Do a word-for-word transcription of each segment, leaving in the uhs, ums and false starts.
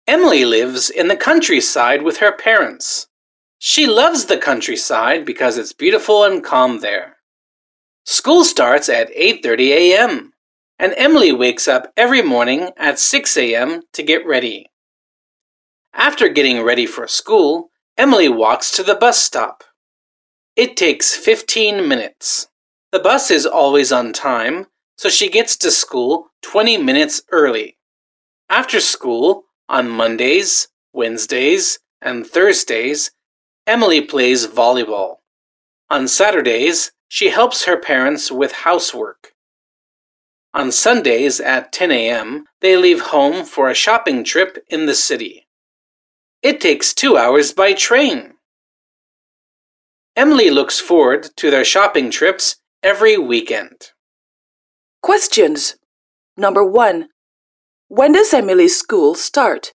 Emily lives in the countryside with her parents. She loves the countryside because it's beautiful and calm there. School starts at eight thirty a m, and Emily wakes up every morning at six a m to get ready. After getting ready for school, Emily walks to the bus stop. It takes fifteen minutes. The bus is always on time, so she gets to school twenty minutes early. After school, on Mondays, Wednesdays, and Thursdays, Emily plays volleyball. On Saturdays, she helps her parents with housework. On Sundays at ten a m, they leave home for a shopping trip in the city. It takes two hours by train. Emily looks forward to their shopping trips every weekend. Questions. Number one. When does Emily's school start?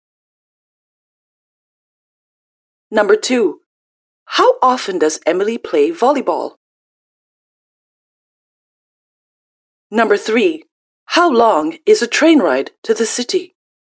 Number two. How often does Emily play volleyball? Number three. How long is a train ride to the city?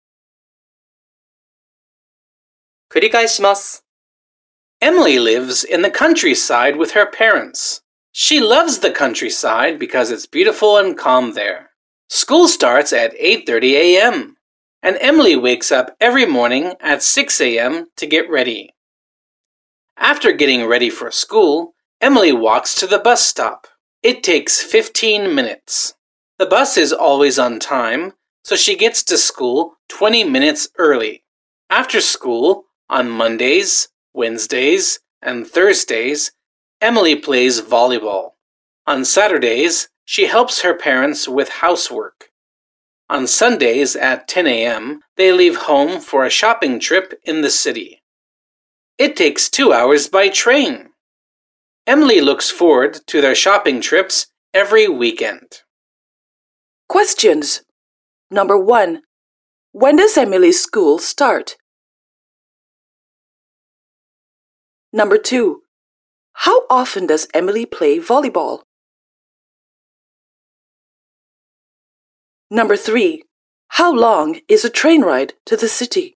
繰り返します。 Emily lives in the countryside with her parents. She loves the countryside because it's beautiful and calm there. School starts at eight thirty a m, and Emily wakes up every morning at six a m to get ready. After getting ready for school, Emily walks to the bus stop. It takes fifteen minutes. The bus is always on time, so she gets to school twenty minutes early. After school, on Mondays, Wednesdays, and Thursdays, Emily plays volleyball. On Saturdays, she helps her parents with housework. On Sundays at ten a m, they leave home for a shopping trip in the city. It takes two hours by train. Emily looks forward to their shopping trips every weekend. Questions. Number one. When does Emily's school start? Number two. How often does Emily play volleyball? Number three. How long is a train ride to the city?